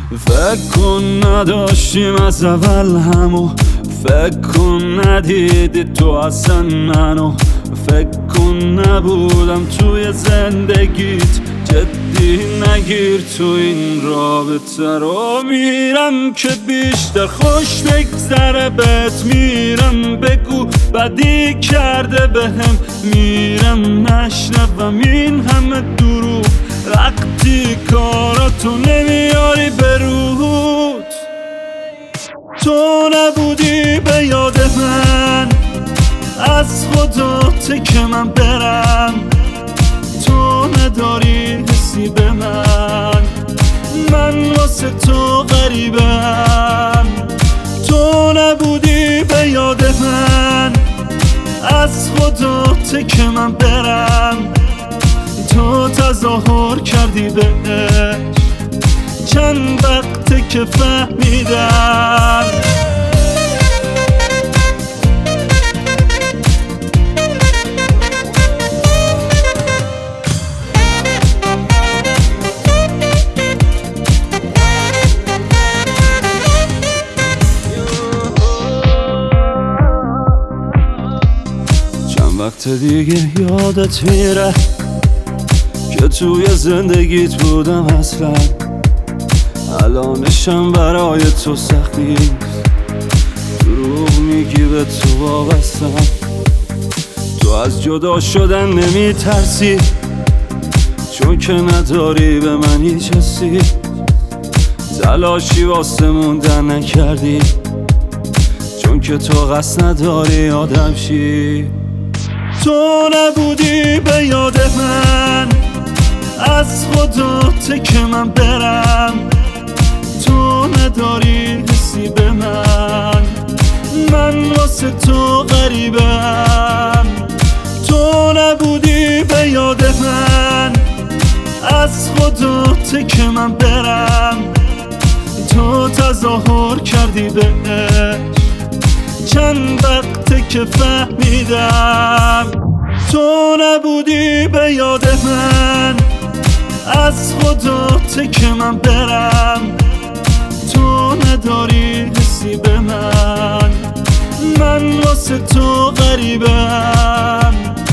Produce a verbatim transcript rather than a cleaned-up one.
فکر کن نداشتیم از اول همو، فکر کن ندیدی تو اصلا منو، فکر کن نبودم توی زندگیت، جدی نگیر تو این رابطه رو. میرم که بیشتر خوش بگذره بهت، میرم بگو بدی کرده بهم، میرم نشنوم این همه دروغ وقتی کاراتو نمیاری برود. تو نبودی به یاد من، از خداته که من برم، تو نداری حسی به من، من واسه تو غریبم. تو نبودی به یاد من، از خداته که من برم، تو تظاهر کردی بهش، چند وقته که فهمیدم. چند وقت دیگه یادت میره که توی زندگیت بودم اصلا، الانشم برای تو سختی، دروغ میگی به تو وابستم. تو از جدا شدن نمی ترسی، چون که نداری به من هیچ حسی، تلاشی واسه موندن نکردی، چون که تو قصد نداری آدم شی. تو نبودی به یاد من، از خداته که من برم، تو نداری حسی به من، من واسه تو غریبم. تو نبودی به یاد من، از خداته که من برم، تو تظاهر کردی بهش، چند وقته که فهمیدم. تو نبودی به یاد من، از خداته که من برم، تو نداری حسی به من، من واسه تو غریبم.